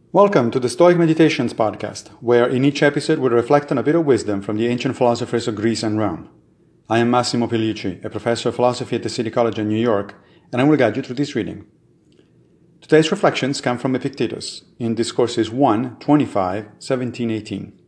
Welcome to the Stoic Meditations podcast, where in each episode we reflect on a bit of wisdom from the ancient philosophers of Greece and Rome. I am Massimo Pellicci, a professor of philosophy at the City College in New York, and I will guide you through this reading. Today's reflections come from Epictetus in Discourses 1, 25, 17, 18.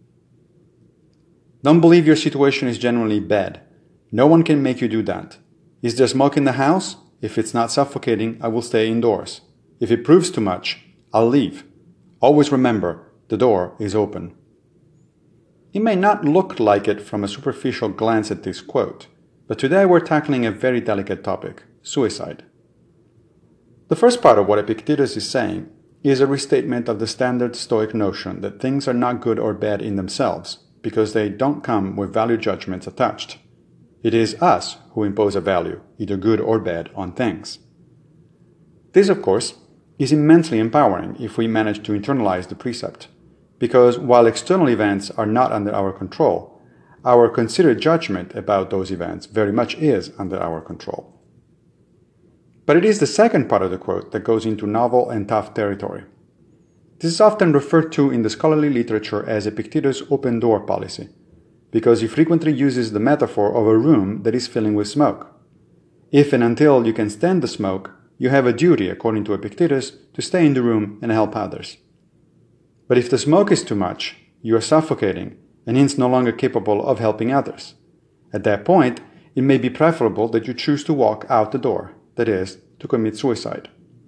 Don't believe your situation is generally bad. No one can make you do that. Is there smoke in the house? If it's not suffocating, I will stay indoors. If it proves too much, I'll leave. Always remember, the door is open. It may not look like it from a superficial glance at this quote, but today we're tackling a very delicate topic, suicide. The first part of what Epictetus is saying is a restatement of the standard Stoic notion that things are not good or bad in themselves, because they don't come with value judgments attached. It is us who impose a value, either good or bad, on things. This, of course, is immensely empowering if we manage to internalize the precept, because while external events are not under our control, our considered judgment about those events very much is under our control. But it is the second part of the quote that goes into novel and tough territory. This is often referred to in the scholarly literature as Epictetus' open door policy, because he frequently uses the metaphor of a room that is filling with smoke. If and until you can stand the smoke, you have a duty, according to Epictetus, to stay in the room and help others. But if the smoke is too much, you are suffocating, and hence no longer capable of helping others. At that point, it may be preferable that you choose to walk out the door, that is, to commit suicide.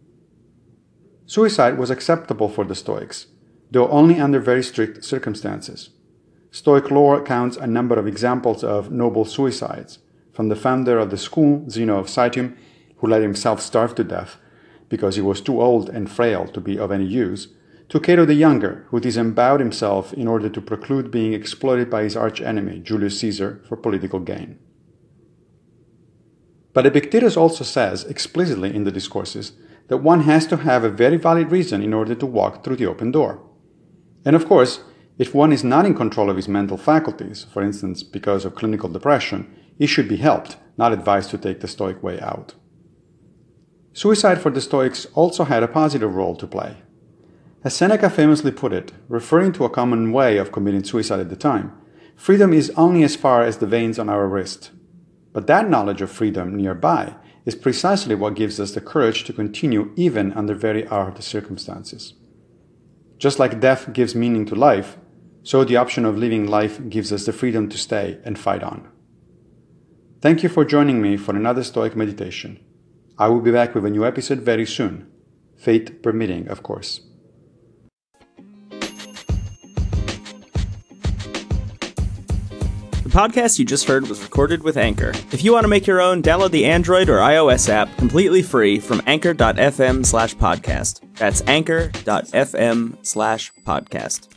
Suicide was acceptable for the Stoics, though only under very strict circumstances. Stoic lore counts a number of examples of noble suicides, from the founder of the school, Zeno of Citium, who let himself starve to death because he was too old and frail to be of any use, to Cato the Younger, who disemboweled himself in order to preclude being exploited by his archenemy, Julius Caesar, for political gain. But Epictetus also says explicitly in the Discourses that one has to have a very valid reason in order to walk through the open door. And of course, if one is not in control of his mental faculties, for instance because of clinical depression, he should be helped, not advised to take the Stoic way out. Suicide for the Stoics also had a positive role to play. As Seneca famously put it, referring to a common way of committing suicide at the time, freedom is only as far as the veins on our wrist. But that knowledge of freedom nearby is precisely what gives us the courage to continue even under very hard circumstances. Just like death gives meaning to life, so the option of living life gives us the freedom to stay and fight on. Thank you for joining me for another Stoic meditation. I will be back with a new episode very soon, fate permitting, of course. The podcast you just heard was recorded with Anchor. If you want to make your own, download the Android or iOS app completely free from anchor.fm/podcast. That's anchor.fm/podcast.